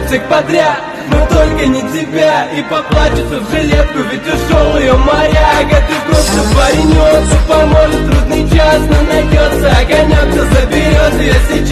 обманет всех подряд, но только не тебя. И поплачется в жилетку, ведь ушел ее моряк. А ты просто паренек, что поможет в трудный час, но найдется огонек, кто заберет ее себе.